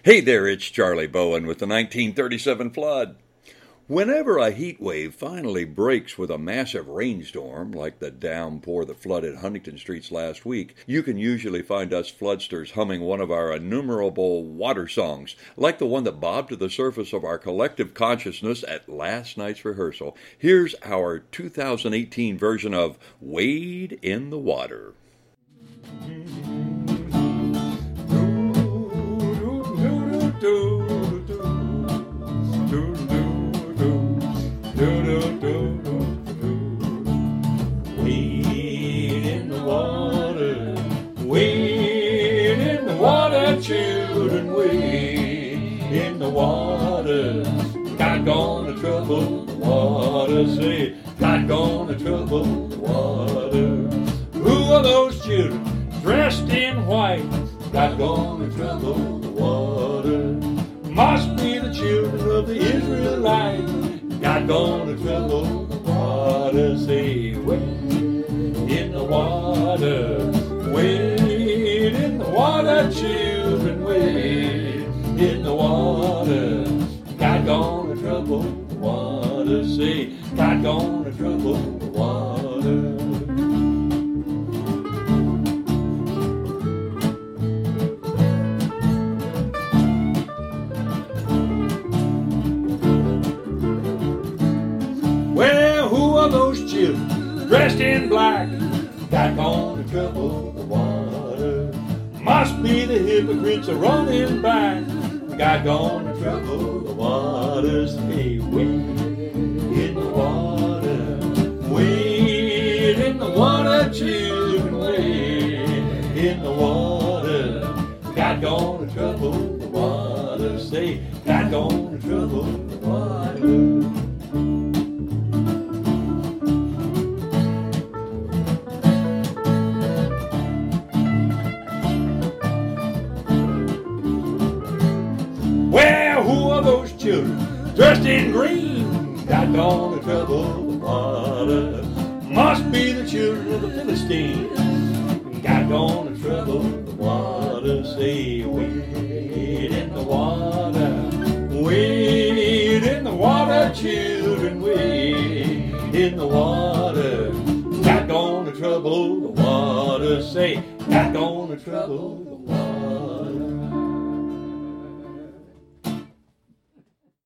Hey there, it's Charlie Bowen with the 1937 flood. Whenever a heat wave finally breaks with a massive rainstorm, like the downpour that flooded Huntington streets last week, you can usually find us floodsters humming one of our innumerable water songs, like the one that bobbed to the surface of our collective consciousness at last night's rehearsal. Here's our 2018 version of Wade in the Water. Wade in the water, wade in the water, children, wade in the water. God gonna trouble the water, say, God gonna trouble the water. Who are those children dressed in white? God gonna trouble the water. Must be the children of the Israelites. God gonna trouble the water, say, wade in the water, wade in the water, children, wade in the water. God gonna trouble the water, say, God gonna trouble the water. Well, who are those children dressed in black? God gonna trouble the water. Must be the hypocrites are running back. God gonna trouble the water. Say, wade in the water, wade in the water, children, wade in the water. God gonna trouble the water. Say, God gonna trouble the water. Well, who are those children dressed in green? God gonna trouble the water. Must be the children of the Philistines. God gonna trouble the water. Say, wade in the water, wade in the water, children, wade in the water. God gonna trouble the water. Say, God gonna trouble the water.